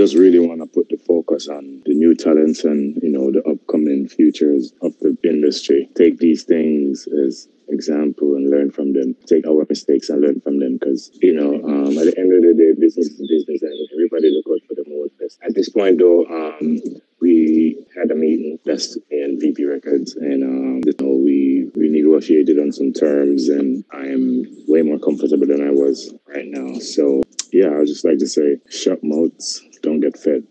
just really want to put the focus on the new talents and, the upcoming futures of the industry. Take these things as example and learn from them. Take our mistakes and learn from them because, at the end of the day, business is business and everybody look out for the more best. At this point, though, we had a meeting just in VP Records and, we negotiated on some terms and I am way more comfortable than I was right now. So, yeah, I would just like to say, shut mouths, don't get fed.